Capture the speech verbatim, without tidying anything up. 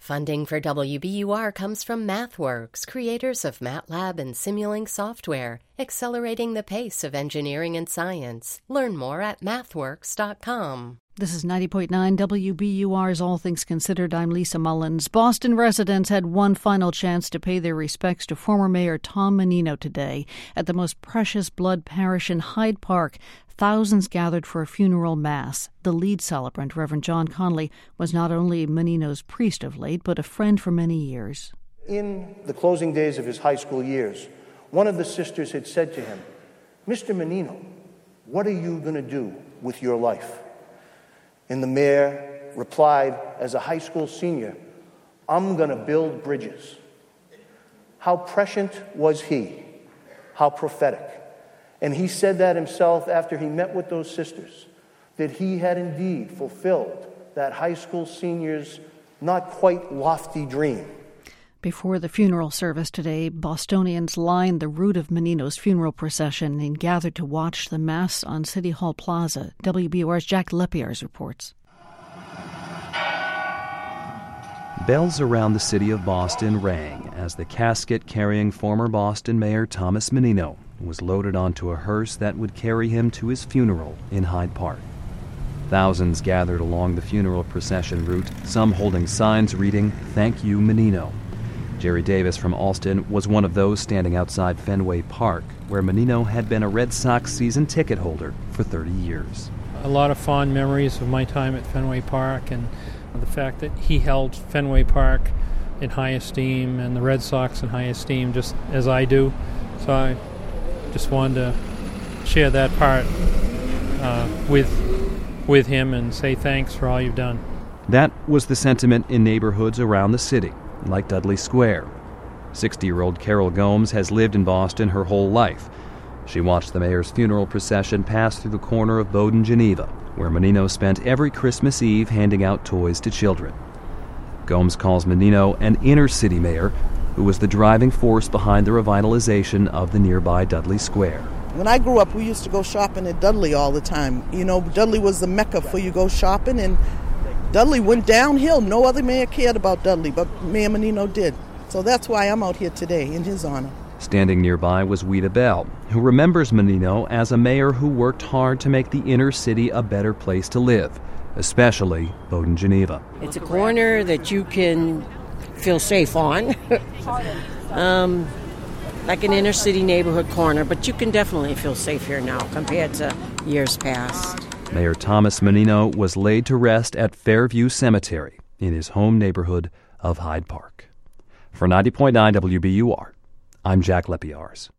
Funding for W B U R comes from MathWorks, creators of MATLAB and Simulink software, accelerating the pace of engineering and science. Learn more at mathworks dot com. This is ninety point nine W B U R's All Things Considered. I'm Lisa Mullins. Boston residents had one final chance to pay their respects to former Mayor Tom Menino today at the Most Precious Blood Parish in Hyde Park. Thousands gathered for a funeral mass. The lead celebrant, Reverend John Conley, was not only Menino's priest of late, but a friend for many years. In the closing days of his high school years, one of the sisters had said to him, "Mister Menino, what are you going to do with your life?" And the mayor replied, as a high school senior, "I'm going to build bridges." How prescient was he? How prophetic. And he said that himself after he met with those sisters, that he had indeed fulfilled that high school senior's not quite lofty dream. Before the funeral service today, Bostonians lined the route of Menino's funeral procession and gathered to watch the Mass on City Hall Plaza. W B U R's Jack Lepierre reports. Bells around the city of Boston rang as the casket carrying former Boston Mayor Thomas Menino was loaded onto a hearse that would carry him to his funeral in Hyde Park. Thousands gathered along the funeral procession route, some holding signs reading, "Thank you, Menino." Jerry Davis from Alston was one of those standing outside Fenway Park, where Menino had been a Red Sox season ticket holder for thirty years. A lot of fond memories of my time at Fenway Park and the fact that he held Fenway Park in high esteem and the Red Sox in high esteem, just as I do. So I just wanted to share that part uh, with with him and say thanks for all you've done. That was the sentiment in neighborhoods around the city, like Dudley Square. sixty-year-old Carol Gomes has lived in Boston her whole life. She watched the mayor's funeral procession pass through the corner of Bowdoin, Geneva, where Menino spent every Christmas Eve handing out toys to children. Gomes calls Menino an inner-city mayor who was the driving force behind the revitalization of the nearby Dudley Square. When I grew up, we used to go shopping at Dudley all the time. You know, Dudley was the mecca for you go shopping, and Dudley went downhill. No other mayor cared about Dudley, but Mayor Menino did. So that's why I'm out here today, in his honor. Standing nearby was Weta Bell, who remembers Menino as a mayor who worked hard to make the inner city a better place to live, especially Bowdoin, Geneva. It's a corner that you can feel safe on, um, like an inner city neighborhood corner, but you can definitely feel safe here now compared to years past. Mayor Thomas Menino was laid to rest at Fairview Cemetery in his home neighborhood of Hyde Park. For ninety point nine W B U R, I'm Jack Lepierre.